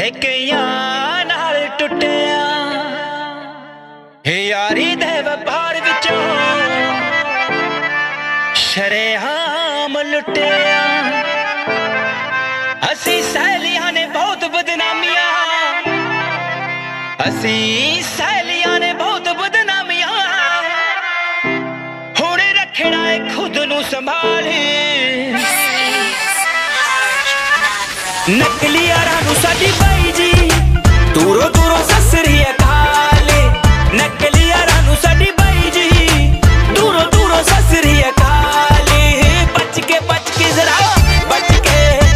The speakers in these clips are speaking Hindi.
कईयां नाल टुटिया यारी दे व्यापार विचों शरेआम लुटिया। असी सहेलियां ने बहुत बदनामियां, असी सहेलियां ने बहुत बदनामियां, हुण रखना है खुद नू संभाल। नकली यारां नू साडी बाई जी दूरों दूरों ससरी अकाल। नकली यारां नू साडी बाई जी दूरों दूरों ससरी अकाल। बच के जरा बच के।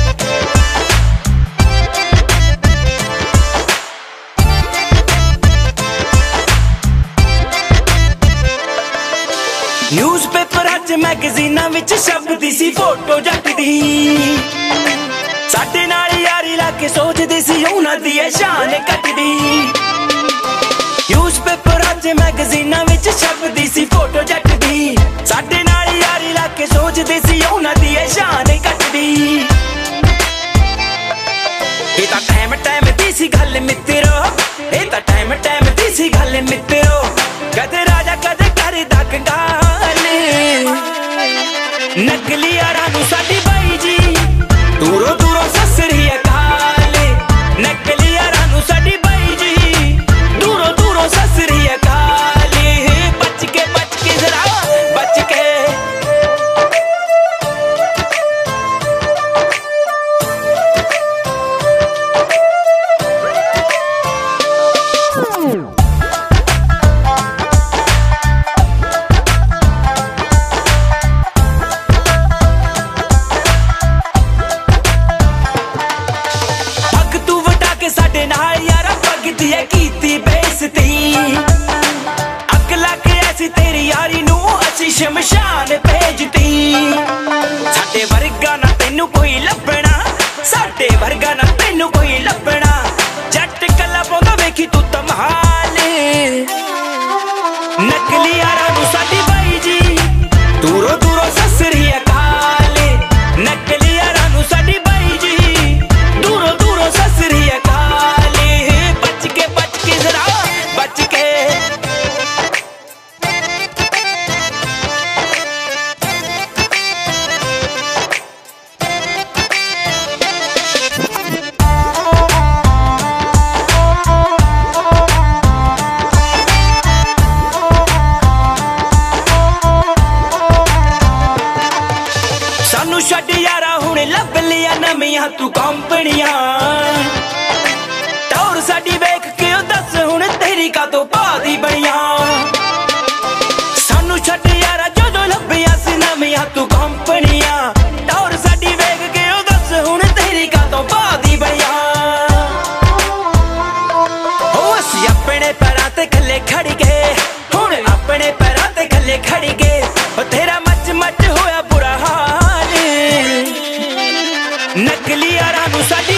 न्यूज़पेपरां च मैगज़ीनां विच छपदी सी फोटो जट दी, साडे नाल यारी ला के सोचदी सी उन्हां दी शान कटदी। न्यूज़पेपरां च मैगज़ीनां विच छपदी सी फोटो जट दी, साडे नाल यारी ला के सोचदी सी उन्हां दी शान कटदी। ये तां टाइम दी सी गल मित्रो, ये तां टाइम दी सी गल मित्रो, कदे राजा कदे करदा कंगाल। नकली यारां नू साडी बाई जी दूरों दूरों ससरी अकाल। नकली यारां नू साडी बाई जी दूरों दूरों ससरी अकाल। बच के जरा बच के। साडे नाल यारा भगती है कीती बेइज्जती, अग लग ऐसी तेरी यारी नू असी शमशान भेजती। साडे वर्गा ना तैनू कोई लभना, साडे वर्गा ना तैनू कोई लभना, जट कला पाउंदा वेखी तू तमाल। नकली यारा नू साडी बाई जी दूरों दूरों ससरी अकाल। नकली यारा नू साडी बाई जी दूरों दूरों ससरी अकाल। सानू छड्ड यारा हुण लभ लिया नवियां तू कंपनियां, टौर साडी वेख के दस हुण तेरी कातों भादी बनियां। सानू छड्ड यारा जदों लभियां सी नवियां तू कंपनियां, टौर साडी वेख के दस हुण तेरी कातों भादी बनियां। ओ असी अपने पैरां ते खल्ले खड़ गए, हुण अपने पैरां ते खल्ले खड़ गए, तेरा मच मच होया बुरा हाल। नकली यारां नू साडी